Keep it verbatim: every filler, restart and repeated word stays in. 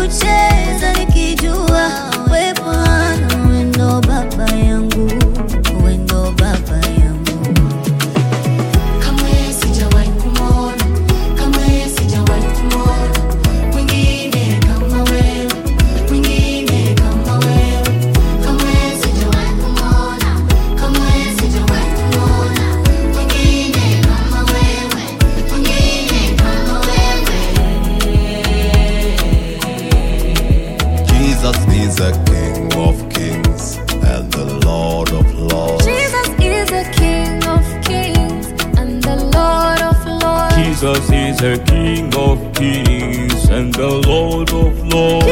kucheza nikijua we Bwana we ndo baba yangu, we ndo baba yangu. Kamwe sijawahi kumwona, kamwe sijawahi kumwona mwingine kama wewe, mwingine kama wewe. Kamwe sijawahi kumwona, kamwe sijawahi kumwona mwingine kama wewe, mwingine kama wewe. Jesus is the King of kings and the Lord of lords. Jesus is the King of kings and the Lord of lords. Jesus is the King of kings and the Lord of lords.